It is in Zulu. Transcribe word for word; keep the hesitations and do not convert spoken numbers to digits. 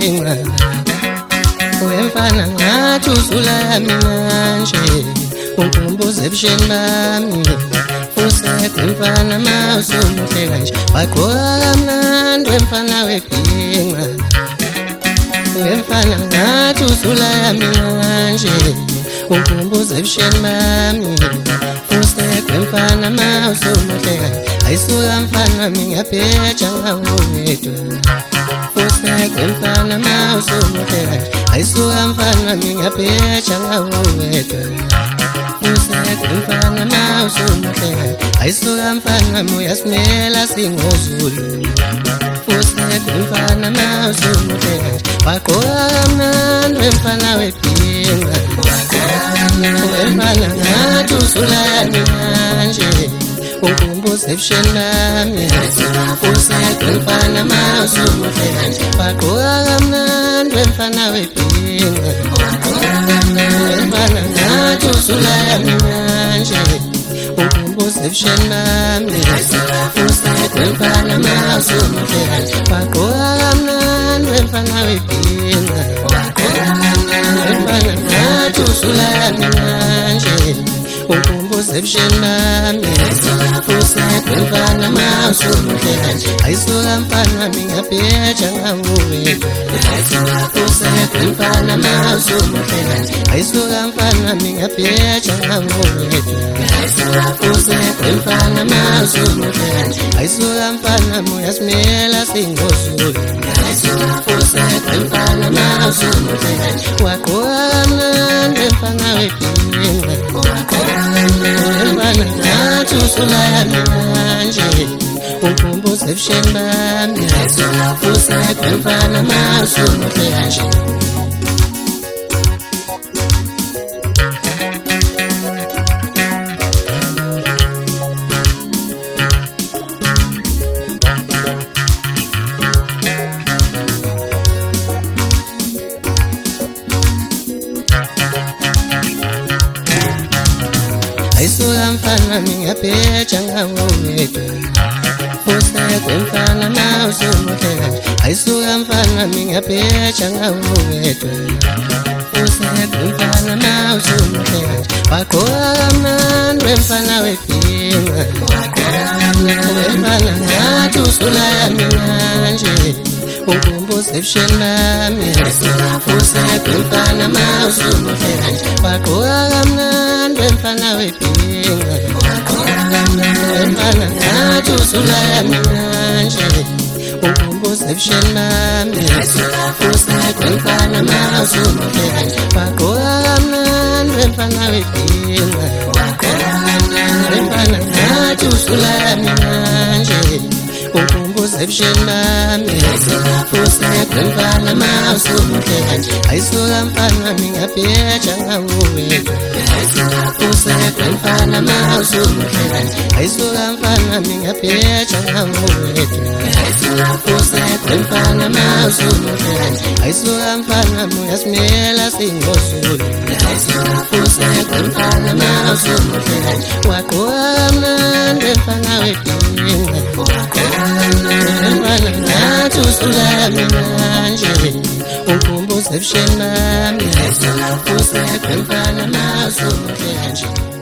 wephinga wemfana ngathi uzula mina nje ungikhumbuza ebusheni bami usekho mfana mawusumuhle kanje waqoka kamnandi wemfana wephinga wemfana ngathi uzula mina nje ungikhumbuza ebusheni bami usekho mfana mawusumuhle kanje ayisuka mfana ngiyaphetha ngawedwa usekho mfana mawusumuhle kanje ayisuka mfana ngiyaphetha ngawedwa usekho mfana mawusumuhle kanje ayisuka mfana muyasimela singozulu usekho mfana mawusumuhle kanje waqoka kamnandi wemfana wephinga wemfana ngathi uzula mina nje ungikhumbuza ebusheni bami usekho mfana mawusumuhle kanje waqoka kamnandi wemfana wephinga wemfana ngathi uzula mina nje ungikhumbuza ebusheni bami usekho mfana mawusumuhle kanje waqoka kamnandi wemfana wephinga wemfana ngathi uzula mina nje ungikhumbuza ebusheni bami usekho mfana mawusumuhle kanje ayisuka mfana ngiyaphetha ngawedwa usekho mfana mawusumuhle kanje ayisuka mfana ngiyaphetha ngawedwa usekho mfana mawusumuhle kanje ayisuka mfana muyasimela singozulu usekho mfana mawusumuhle kanje waqoka kamnandi wemfana wephinga wemfana ngathi uzula mina nje ungikhumbuza ebusheni bami usekho mfana mawusumuhle kanje ayisuka mfana ngiyaphetha ngawedwa usekho mfana mawusumuhle kanje ayisuka mfana ngiyaphetha ngawedwa usekho mfana mawusumuhle kanje waqoka kamnandi wemfana wephinga wemfana ngathi uzula mina nje ungikhumbuza ebusheni bami usekho mfana mawusumuhle kanje waqoka kamnandi wemfana wephinga wemfana ngathi uzula mina nje ungikhumbuza ebusheni bami usekho mfana mawusumuhle kanje waqoka kamnandi wemfana wephinga wemfana ngathi uzula mina nje ungikhumbuza ebusheni bami usekho mfana mawusumuhle kanje ayisuka mfana ngiyaphetha ngawedwa usekho mfana mawusumuhle kanje ayisuka mfana ngiyaphetha ngawedwa usekho mfana mawusumuhle kanje ayisuka mfana muyasimela singozulu usekho mfana mawusumuhle kanje waqoka kamnandi wemfana wephinga wemfana ngathi uzula mina nje ungikhumbuza ebusheni bami usekho mfana mawusumuhle kanje